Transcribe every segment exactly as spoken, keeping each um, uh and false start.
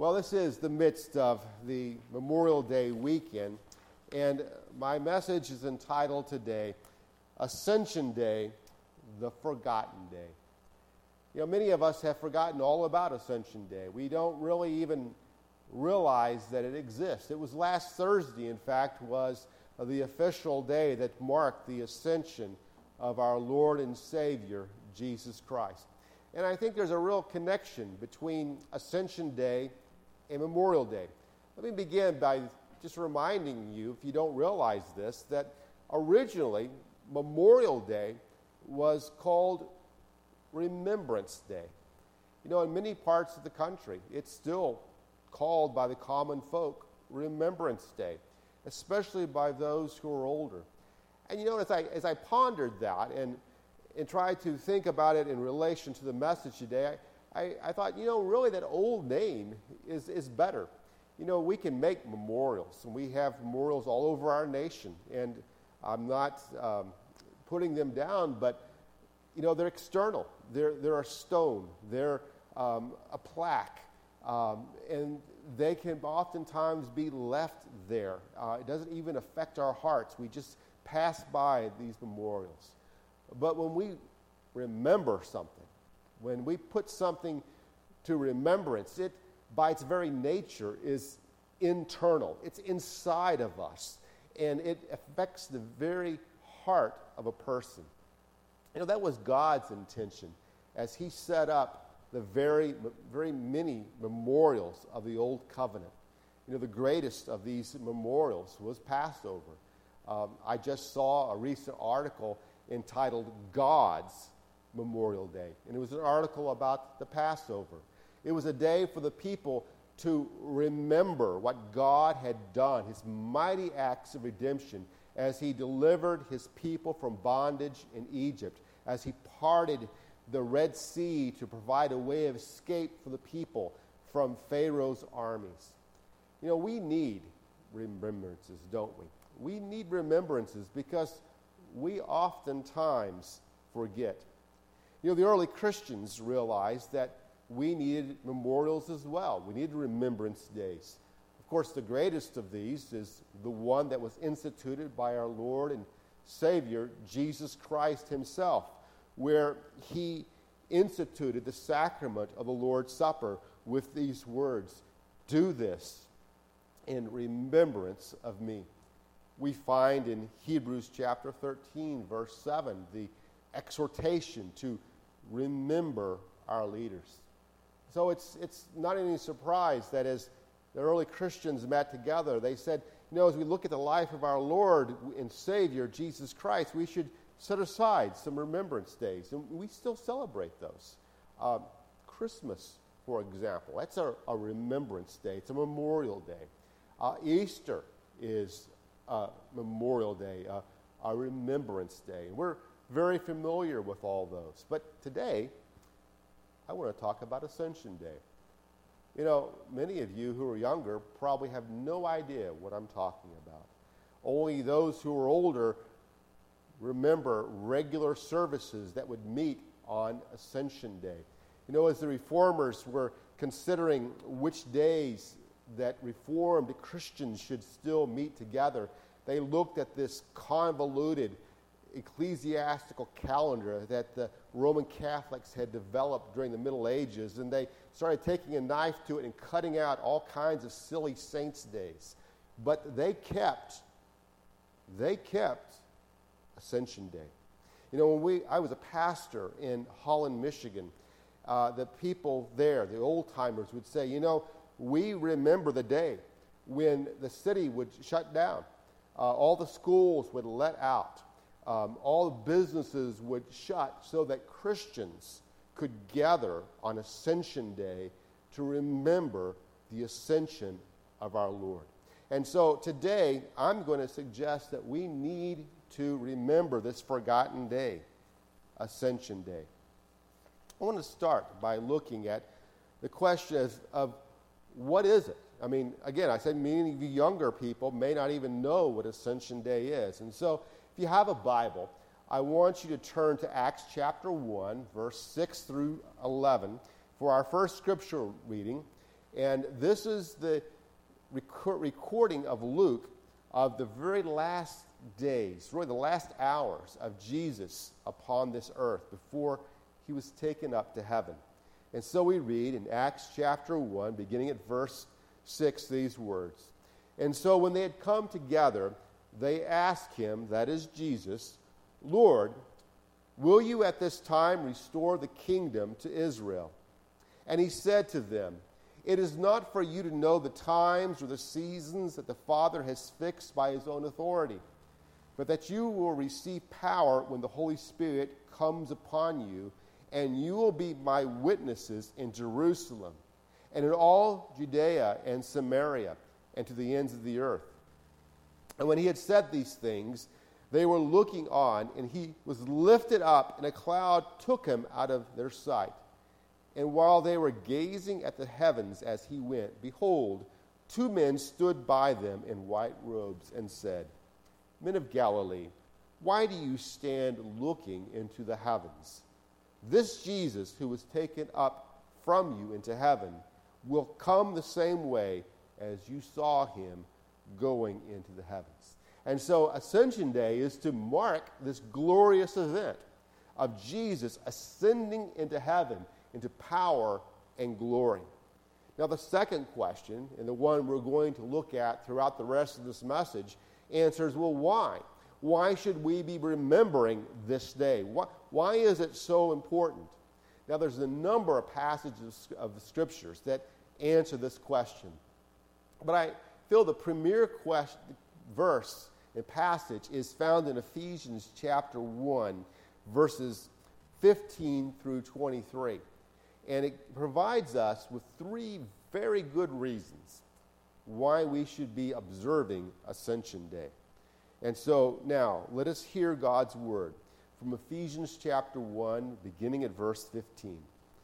Well, this is the midst of the Memorial Day weekend, and my message is entitled today, Ascension Day, the Forgotten Day. You know, many of us have forgotten all about Ascension Day. We don't really even realize that it exists. It was last Thursday, in fact, was the official day that marked the ascension of our Lord and Savior, Jesus Christ. And I think there's a real connection between Ascension Day and Memorial Day. Let me begin by just reminding you, if you don't realize this, that originally Memorial Day was called Remembrance Day. You know, in many parts of the country, it's still called by the common folk Remembrance Day, especially by those who are older. And you know, as I as I pondered that and and tried to think about it in relation to the message today, I, I, I thought, you know, really that old name is, is better. You know, we can make memorials, and we have memorials all over our nation, and I'm not um, putting them down, but, you know, they're external. They're, they're a stone. They're um, a plaque, um, and they can oftentimes be left there. Uh, it doesn't even affect our hearts. We just pass by these memorials. But when we remember something, when we put something to remembrance, it, by its very nature, is internal. It's inside of us, and it affects the very heart of a person. You know, that was God's intention as He set up the very, very many memorials of the Old Covenant. You know, the greatest of these memorials was Passover. Um, I just saw a recent article entitled God's Memorial Day. And it was an article about the Passover. It was a day for the people to remember what God had done, His mighty acts of redemption as He delivered His people from bondage in Egypt, as He parted the Red Sea to provide a way of escape for the people from Pharaoh's armies. You know, we need remembrances, don't we? We need remembrances because we oftentimes forget. You know, the early Christians realized that we needed memorials as well. We needed remembrance days. Of course, the greatest of these is the one that was instituted by our Lord and Savior, Jesus Christ Himself, where He instituted the sacrament of the Lord's Supper with these words, "Do this in remembrance of me." We find in Hebrews chapter thirteen, verse seven, the exhortation to remember our leaders. So it's it's not any surprise that as the early Christians met together, they said, you know, as we look at the life of our Lord and Savior, Jesus Christ, we should set aside some remembrance days. And we still celebrate those. Um, Christmas, for example, that's a, a remembrance day. It's a memorial day. Uh, Easter is Uh, Memorial Day, uh, a Remembrance Day. We're very familiar with all those. But today, I want to talk about Ascension Day. You know, many of you who are younger probably have no idea what I'm talking about. Only those who are older remember regular services that would meet on Ascension Day. You know, as the Reformers were considering which days that Reformed Christians should still meet together, they looked at this convoluted ecclesiastical calendar that the Roman Catholics had developed during the Middle Ages, and they started taking a knife to it and cutting out all kinds of silly saints' days. But they kept, they kept Ascension Day. You know, when we, I was a pastor in Holland, Michigan, uh, the people there, the old-timers, would say, you know, we remember the day when the city would shut down. Uh, all the schools would let out. Um, all the businesses would shut so that Christians could gather on Ascension Day to remember the ascension of our Lord. And so today, I'm going to suggest that we need to remember this forgotten day, Ascension Day. I want to start by looking at the question of what is it? I mean, again, I said many of you younger people may not even know what Ascension Day is. And so if you have a Bible, I want you to turn to Acts chapter one, verse six through eleven for our first scripture reading. And this is the rec- recording of Luke of the very last days, really the last hours of Jesus upon this earth before he was taken up to heaven. And so we read in Acts chapter one, beginning at verse six, these words. And so when they had come together, they asked him, that is Jesus, Lord, will you at this time restore the kingdom to Israel? And he said to them, it is not for you to know the times or the seasons that the Father has fixed by his own authority, but that you will receive power when the Holy Spirit comes upon you, and you will be my witnesses in Jerusalem, and in all Judea and Samaria, and to the ends of the earth. And when he had said these things, they were looking on, and he was lifted up, and a cloud took him out of their sight. And while they were gazing at the heavens as he went, behold, two men stood by them in white robes and said, Men of Galilee, why do you stand looking into the heavens? This Jesus who was taken up from you into heaven will come the same way as you saw him going into the heavens. And so Ascension Day is to mark this glorious event of Jesus ascending into heaven, into power and glory. Now the second question, and the one we're going to look at throughout the rest of this message, answers, well, why? Why should we be remembering this day? Why, why is it so important? Now there's a number of passages of the Scriptures that answer this question. But I feel the premier question, verse and passage is found in Ephesians chapter one, verses fifteen through twenty-three. And it provides us with three very good reasons why we should be observing Ascension Day. And so now, let us hear God's word from Ephesians chapter one, beginning at verse fifteen.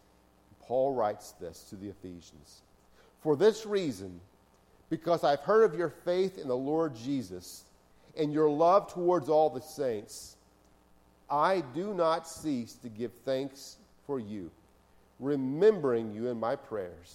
Paul writes this to the Ephesians. For this reason, because I've heard of your faith in the Lord Jesus and your love towards all the saints, I do not cease to give thanks for you, remembering you in my prayers,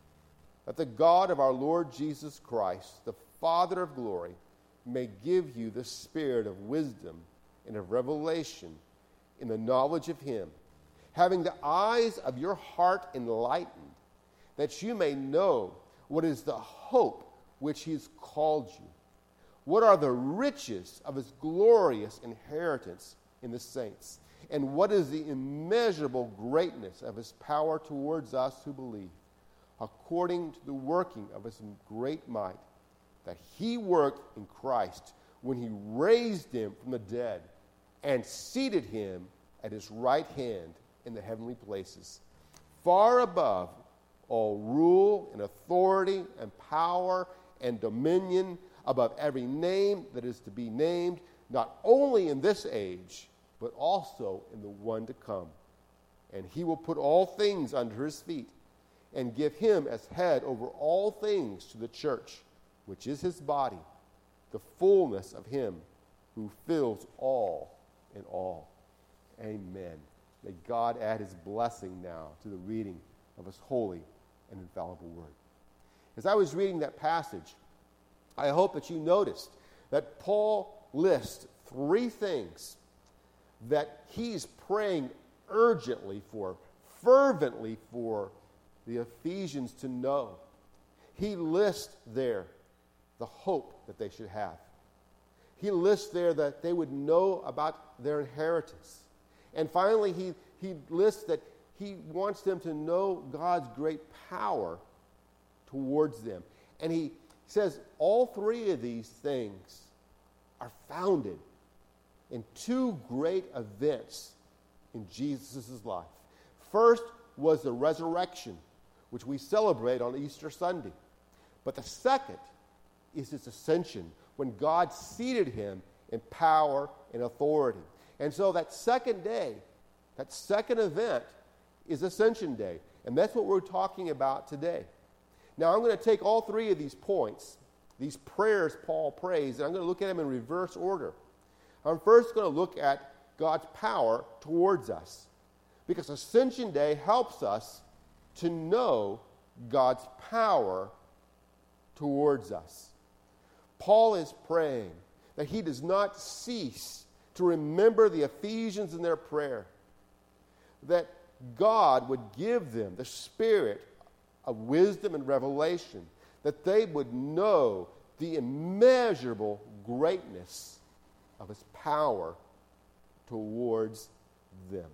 that the God of our Lord Jesus Christ, the Father of glory, may give you the spirit of wisdom and of revelation in the knowledge of him, having the eyes of your heart enlightened, that you may know what is the hope which he has called you, what are the riches of his glorious inheritance in the saints, and what is the immeasurable greatness of his power towards us who believe, according to the working of his great might, that he worked in Christ when he raised him from the dead and seated him at his right hand in the heavenly places, far above all rule and authority and power and dominion, above every name that is to be named, not only in this age, but also in the one to come. And he will put all things under his feet and give him as head over all things to the church, which is his body, the fullness of him who fills all in all. Amen. May God add his blessing now to the reading of his holy and infallible word. As I was reading that passage, I hope that you noticed that Paul lists three things that he's praying urgently for, fervently for the Ephesians to know. He lists there the hope that they should have. He lists there that they would know about their inheritance. And finally, he, he lists that he wants them to know God's great power towards them. And he says all three of these things are founded in two great events in Jesus' life. First was the resurrection, which we celebrate on Easter Sunday. But the second is his ascension, when God seated him in power and authority. And so that second day, that second event is Ascension Day. And that's what we're talking about today. Now, I'm going to take all three of these points, these prayers Paul prays, and I'm going to look at them in reverse order. I'm first going to look at God's power towards us, because Ascension Day helps us to know God's power towards us. Paul is praying that he does not cease to remember the Ephesians in their prayer, that God would give them the spirit of wisdom and revelation, that they would know the immeasurable greatness of his power towards them.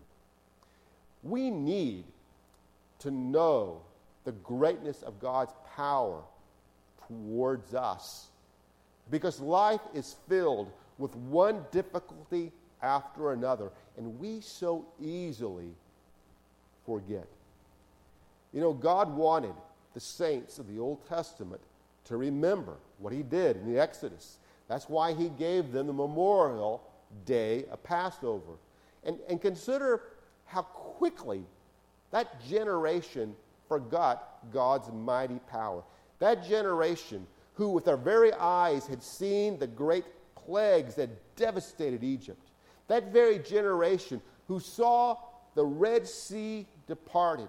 We need to know the greatness of God's power towards us, because life is filled with one difficulty after another, and we so easily forget. You know, God wanted the saints of the Old Testament to remember what he did in the Exodus. That's why he gave them the memorial day of Passover. And, and consider how quickly that generation forgot God's mighty power. That generation who with their very eyes had seen the great plagues that devastated Egypt. That very generation who saw the Red Sea departed.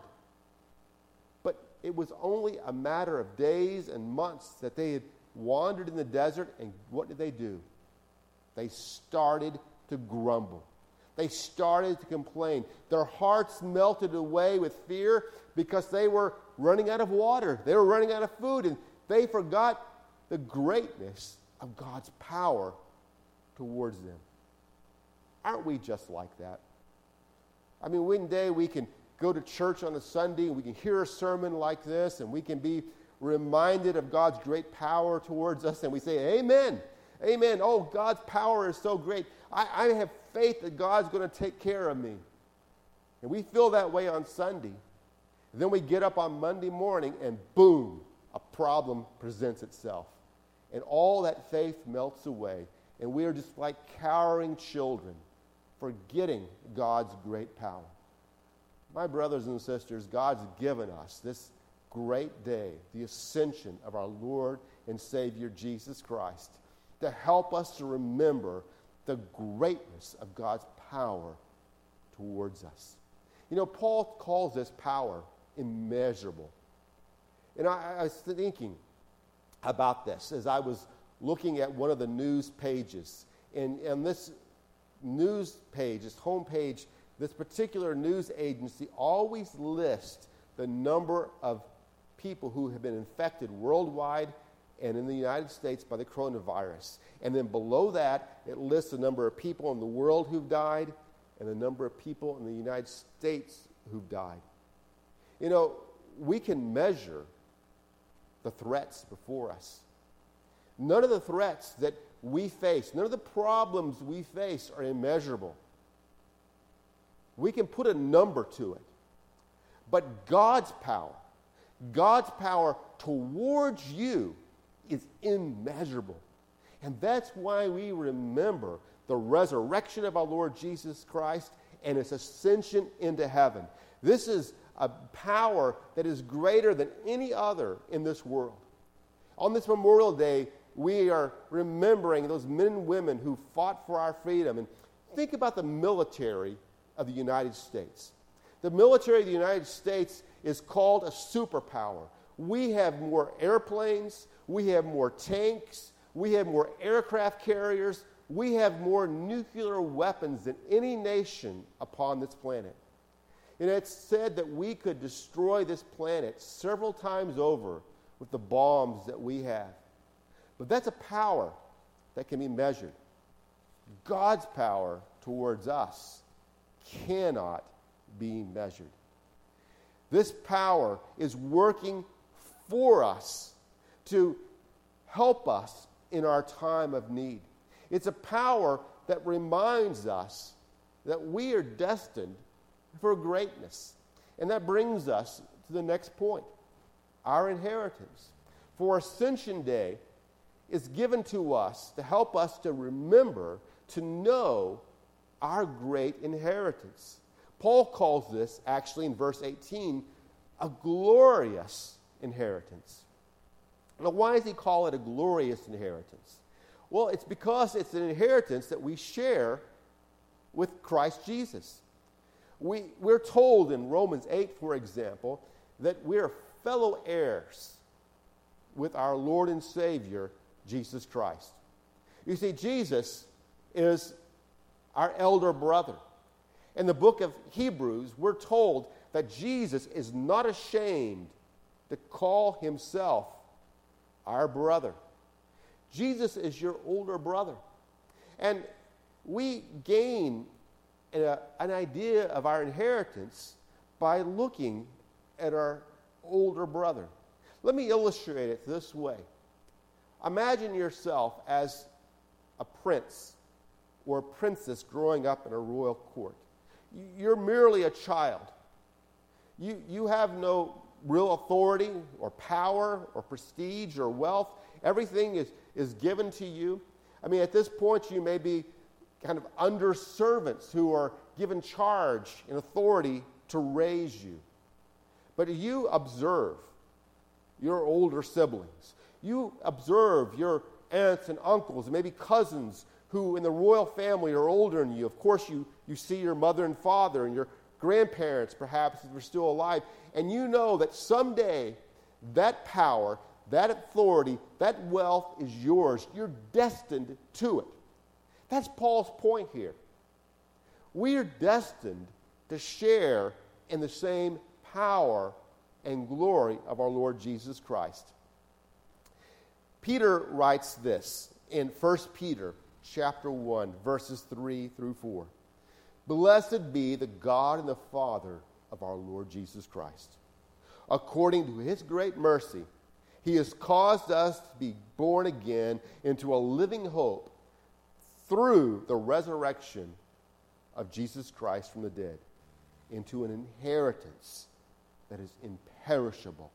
But it was only a matter of days and months that they had wandered in the desert, and what did they do? They started to grumble. They started to complain. Their hearts melted away with fear because they were running out of water. They were running out of food, and they forgot the greatness of God's power towards them. Aren't we just like that? I mean, one day we can go to church on a Sunday and we can hear a sermon like this, and we can be reminded of God's great power towards us, and we say, amen, amen. Oh, God's power is so great. I, I have faith that God's going to take care of me. And we feel that way on Sunday. And then we get up on Monday morning and boom, a problem presents itself. And all that faith melts away. And we are just like cowering children, forgetting God's great power. My brothers and sisters, God's given us this great day, the ascension of our Lord and Savior Jesus Christ, to help us to remember the greatness of God's power towards us. You know, Paul calls this power immeasurable. And I, I was thinking about this as I was looking at one of the news pages. And, and this news page, this homepage, this particular news agency always lists the number of people who have been infected worldwide and in the United States by the coronavirus. And then below that, it lists the number of people in the world who've died and the number of people in the United States who've died. You know, we can measure the threats before us. None of the threats that we face, none of the problems we face are immeasurable. We can put a number to it. But God's power, God's power towards you is immeasurable. And that's why we remember the resurrection of our Lord Jesus Christ and his ascension into heaven. This is a power that is greater than any other in this world. On this Memorial Day, we are remembering those men and women who fought for our freedom. And think about the military of the United States. The military of the United States is called a superpower. We have more airplanes, we have more tanks, we have more aircraft carriers, we have more nuclear weapons than any nation upon this planet. And it's said that we could destroy this planet several times over with the bombs that we have. But that's a power that can be measured. God's power towards us cannot be measured. This power is working for us to help us in our time of need. It's a power that reminds us that we are destined for greatness. And that brings us to the next point, our inheritance. For Ascension Day is given to us to help us to remember, to know our great inheritance. Paul calls this, actually in verse eighteen, a glorious inheritance. Now, why does he call it a glorious inheritance? Well, it's because it's an inheritance that we share with Christ Jesus. We, we're told in Romans eight, for example, that we're fellow heirs with our Lord and Savior, Jesus Christ. You see, Jesus is our elder brother. In the book of Hebrews, we're told that Jesus is not ashamed to call himself our brother. Jesus is your older brother. And we gain a, an idea of our inheritance by looking at our older brother. Let me illustrate it this way. Imagine yourself as a prince or a princess growing up in a royal court. You're merely a child. You, you have no real authority or power or prestige or wealth. Everything is, is given to you. I mean, at this point, you may be kind of under servants who are given charge and authority to raise you. But you observe your older siblings. You observe your aunts and uncles and maybe cousins who in the royal family are older than you. Of course, you, you see your mother and father and your grandparents, perhaps, if they're still alive. And you know that someday that power, that authority, that wealth is yours. You're destined to it. That's Paul's point here. We are destined to share in the same power and glory of our Lord Jesus Christ. Peter writes this in First Peter chapter one, verses three through four. Blessed be the God and the Father of our Lord Jesus Christ. According to his great mercy, he has caused us to be born again into a living hope through the resurrection of Jesus Christ from the dead, into an inheritance that is imperishable,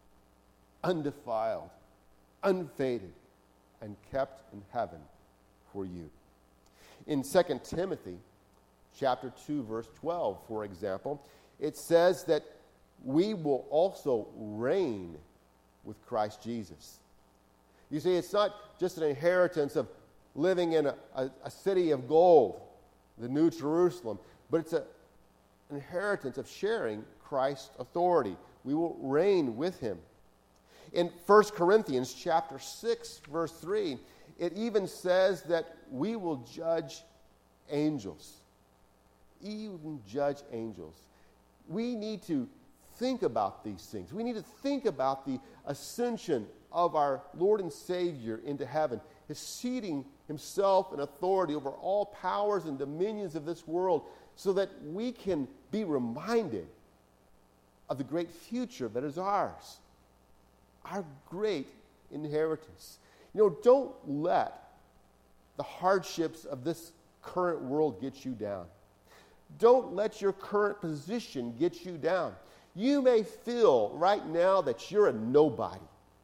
undefiled, unfaded, and kept in heaven for you. In Second Timothy chapter two, verse twelve, for example, it says that we will also reign with Christ Jesus. You see, it's not just an inheritance of living in a, a, a city of gold, the New Jerusalem, but it's a, an inheritance of sharing Christ's authority. We will reign with him. In First Corinthians chapter six, verse three, it even says that we will judge angels. Even judge angels. We need to think about these things. We need to think about the ascension of our Lord and Savior into heaven, his seating himself in authority over all powers and dominions of this world, so that we can be reminded of the great future that is ours, our great inheritance. You know, don't let the hardships of this current world get you down. Don't let your current position get you down. You may feel right now that you're a nobody.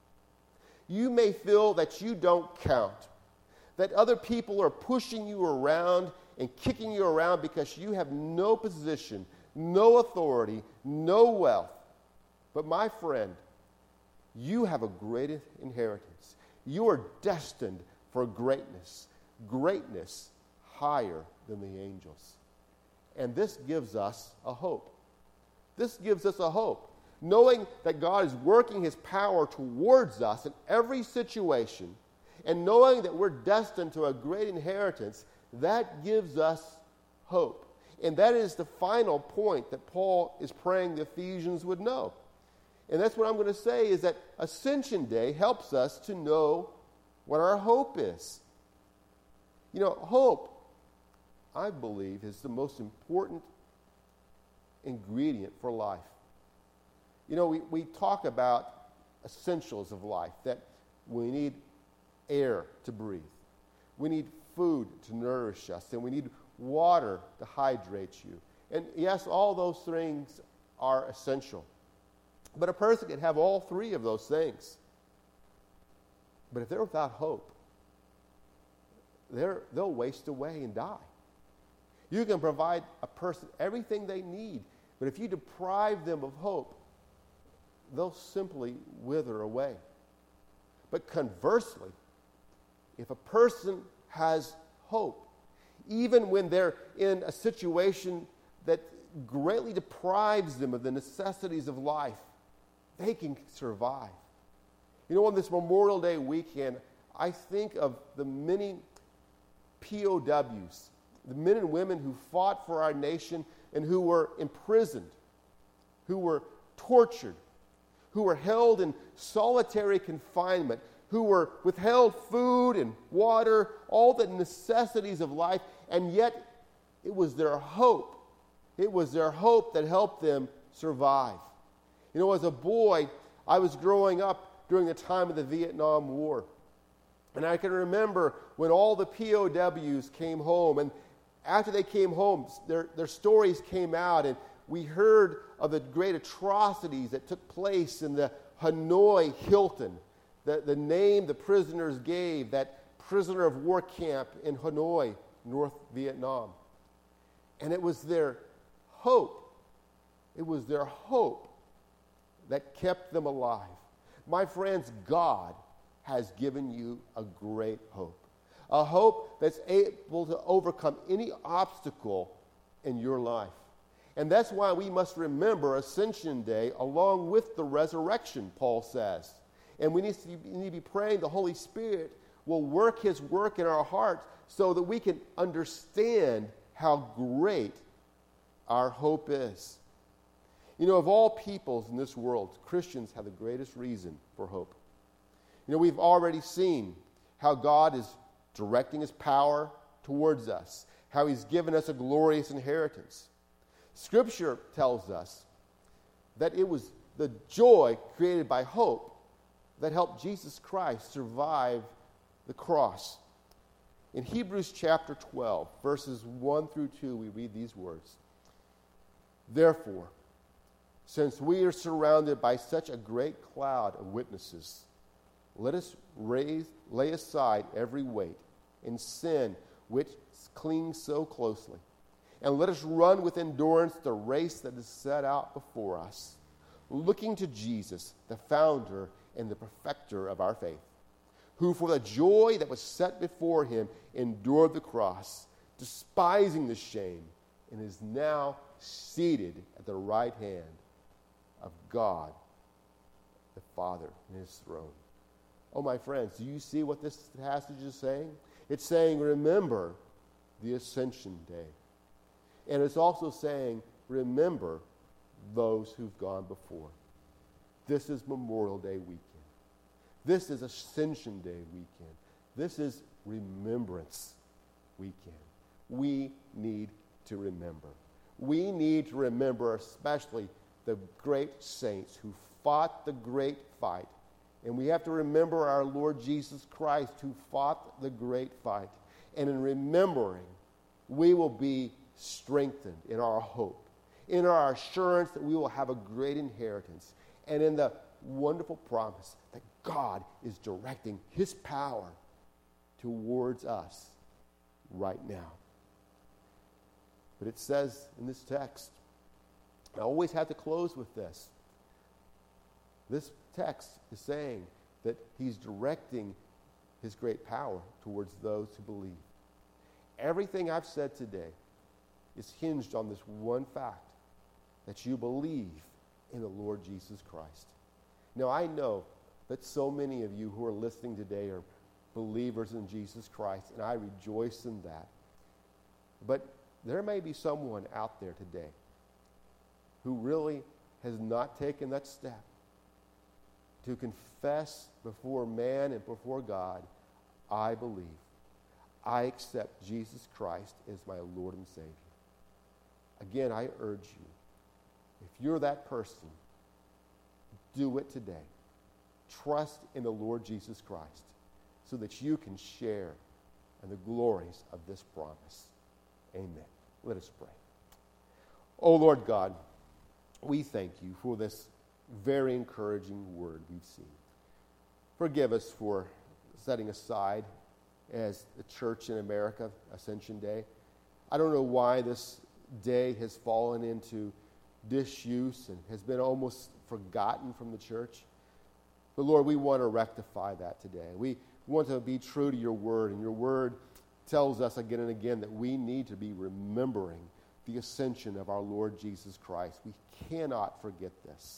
You may feel that you don't count, that other people are pushing you around and kicking you around because you have no position, no authority, no wealth. But my friend, you have a great inheritance. You are destined for greatness, greatness higher than the angels. And this gives us a hope. This gives us a hope. Knowing that God is working his power towards us in every situation, and knowing that we're destined to a great inheritance, that gives us hope. And that is the final point that Paul is praying the Ephesians would know. And that's what I'm going to say, is that Ascension Day helps us to know what our hope is. You know, hope, I believe, is the most important ingredient for life. You know, we, we talk about essentials of life, that we need air to breathe. We need food to nourish us, and we need water to hydrate you. And yes, all those things are essential. But a person can have all three of those things. But if they're without hope, they're, they'll waste away and die. You can provide a person everything they need, but if you deprive them of hope, they'll simply wither away. But conversely, if a person has hope, even when they're in a situation that greatly deprives them of the necessities of life, they can survive. You know, on this Memorial Day weekend, I think of the many P O Ws, the men and women who fought for our nation and who were imprisoned, who were tortured, who were held in solitary confinement, who were withheld food and water, all the necessities of life, and yet it was their hope. It was their hope that helped them survive. You know, as a boy, I was growing up during the time of the Vietnam War. And I can remember when all the P O Ws came home, and after they came home, their, their stories came out, and we heard of the great atrocities that took place in the Hanoi Hilton, the, the name the prisoners gave, that prisoner of war camp in Hanoi, North Vietnam. And it was their hope, it was their hope that kept them alive. My friends, God has given you a great hope. A hope that's able to overcome any obstacle in your life. And that's why we must remember Ascension Day along with the resurrection, Paul says. And we need to, we need to be praying the Holy Spirit will work his work in our hearts so that we can understand how great our hope is. You know, of all peoples in this world, Christians have the greatest reason for hope. You know, we've already seen how God is directing his power towards us, how he's given us a glorious inheritance. Scripture tells us that it was the joy created by hope that helped Jesus Christ survive the cross. In Hebrews chapter twelve, verses one through two, we read these words. Therefore, since we are surrounded by such a great cloud of witnesses, let us raise, lay aside every weight and sin which clings so closely, and let us run with endurance the race that is set out before us, looking to Jesus, the founder and the perfecter of our faith, who for the joy that was set before him endured the cross, despising the shame, and is now seated at the right hand of God, the Father, in his throne. Oh, my friends, do you see what this passage is saying? It's saying, remember the Ascension Day. And it's also saying, remember those who've gone before. This is Memorial Day weekend. This is Ascension Day weekend. This is Remembrance weekend. We need to remember. We need to remember especially the great saints who fought the great fight. And we have to remember our Lord Jesus Christ who fought the great fight. And in remembering, we will be strengthened in our hope, in our assurance that we will have a great inheritance, and in the wonderful promise that God is directing his power towards us right now. But it says in this text, I always have to close with this. This text is saying that he's directing his great power towards those who believe. Everything I've said today is hinged on this one fact, that you believe in the Lord Jesus Christ. Now, I know that so many of you who are listening today are believers in Jesus Christ, and I rejoice in that. But there may be someone out there today who really has not taken that step to confess before man and before God, I believe. I accept Jesus Christ as my Lord and Savior. Again, I urge you, if you're that person, do it today. Trust in the Lord Jesus Christ so that you can share in the glories of this promise. Amen. Let us pray. Oh, Lord God, we thank you for this very encouraging word we've seen. Forgive us for setting aside as the church in America, Ascension Day. I don't know why this day has fallen into disuse and has been almost forgotten from the church. But Lord, we want to rectify that today. We want to be true to your word, and your word tells us again and again that we need to be remembering the ascension of our Lord Jesus Christ. We cannot forget this.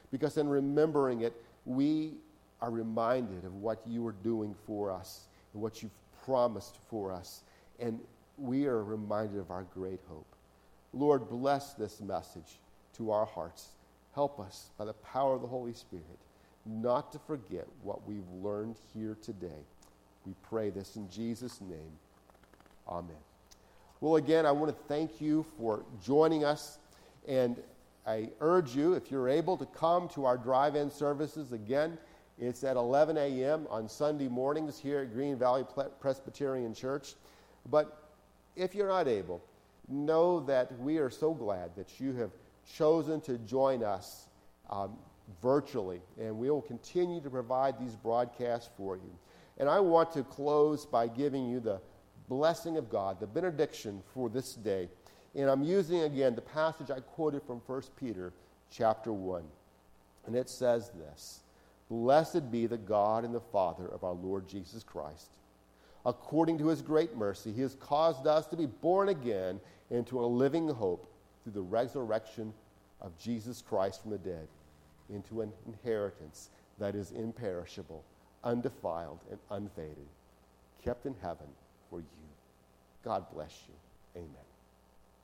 because in remembering it, we are reminded of what you are doing for us and what you've promised for us, and we are reminded of our great hope. Lord, bless this message to our hearts. Help us, by the power of the Holy Spirit, not to forget what we've learned here today. We pray this in Jesus' name. Amen. Well, again, I want to thank you for joining us, and I urge you, if you're able, to come to our drive-in services. Again, it's at eleven a.m. on Sunday mornings here at Green Valley Presbyterian Church. But if you're not able, know that we are so glad that you have chosen to join us um, virtually, and we will continue to provide these broadcasts for you. And I want to close by giving you the blessing of God, the benediction for this day. And I'm using again the passage I quoted from First Peter chapter one. And it says this: "Blessed be the God and the Father of our Lord Jesus Christ. According to his great mercy, he has caused us to be born again into a living hope through the resurrection of Jesus Christ from the dead, into an inheritance that is imperishable, undefiled, and unfaded, kept in heaven for you." God bless you. Amen.